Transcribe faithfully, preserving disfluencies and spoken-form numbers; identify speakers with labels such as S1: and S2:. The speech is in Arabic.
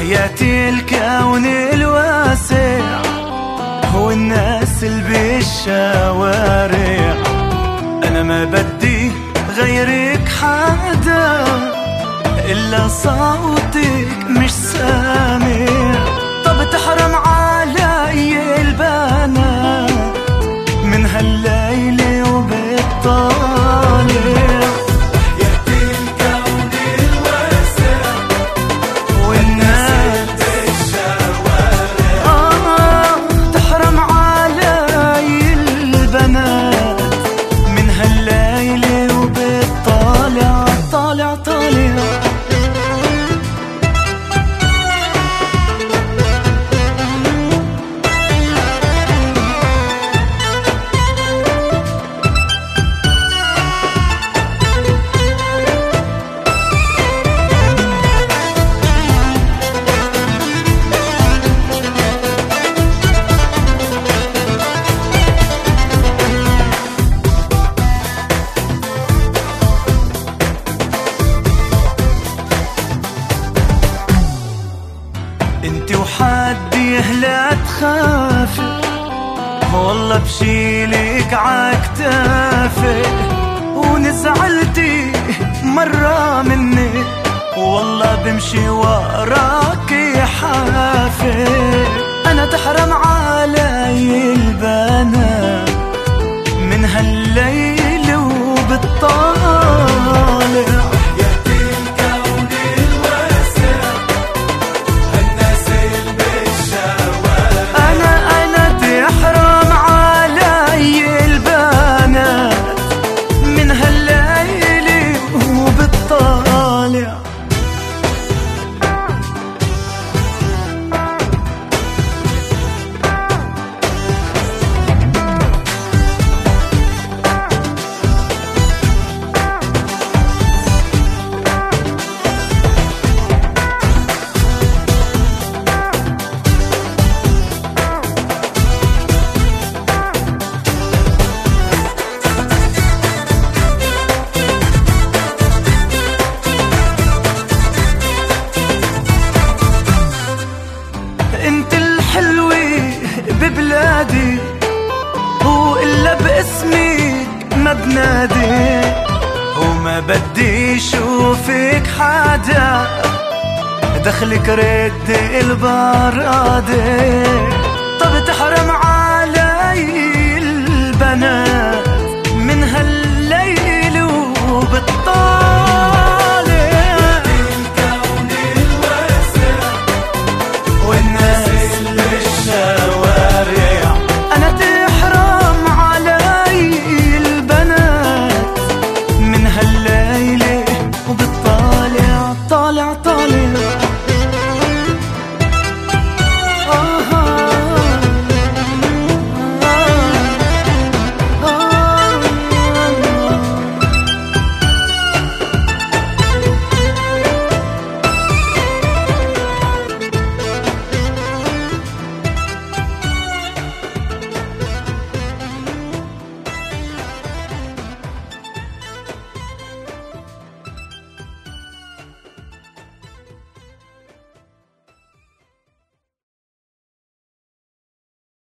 S1: حياتي الكون الواسع والناس اللي بالشوارع، أنا ما بدي غيرك حدا إلا صوتك مش سامع. طب تحرم علي البنات من هالليل وبالطالع، حياتي الكون الواسع والناس بالشوارع. آه تحرم علي البنات من هالليل وبالطالع، طالع طالع. انتي وحدي لا تخافي والله بشيلك عكتافي، ونزعلتي مرة مني والله بمشي وراكي حافي. انا تحرم علي البنات من هالليل وبالطالع، انت الحلوة ببلادي وإلا باسمك ما بنادي، وما بدي شوفك حدا دخلك رد البرادة. طب تحرم علي البنات